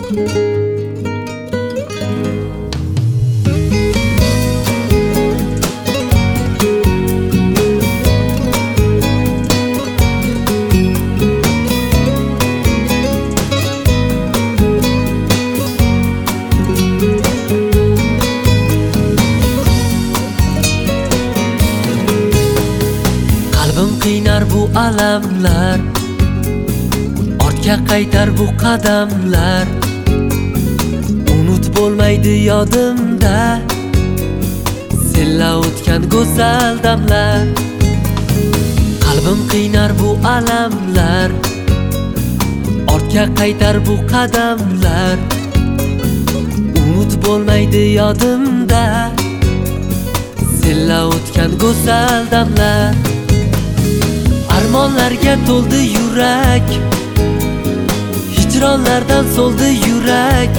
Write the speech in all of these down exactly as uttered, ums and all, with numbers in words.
Qalbim qiynar bu alamlar, ortga qaytar bu qadamlar. Unut bo'lmaydi yodimda senla o'tgan go'zal damlar. Qalbim qiynar bu alamlar, ortga qaytar bu qadamlar. Unut bo'lmaydi yodimda senla o'tgan go'zal damlar. Armonlarga to'ldi yurak, hijronlardan so'ldi yurak.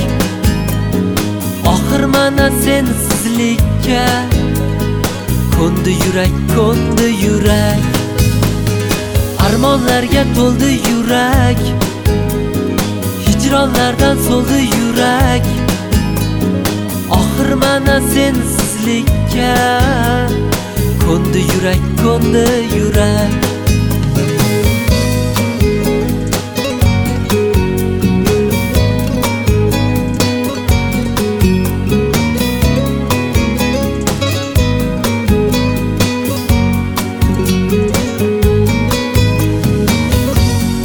Oxir mana sensizlikka ko'ndi yurak, ko'ndi yurak. Armonlarga to'ldi yurak, hijronlardan so'ldi yurak. Oxir mana sensizlikka ko'ndi yurak, ko'ndi yurak.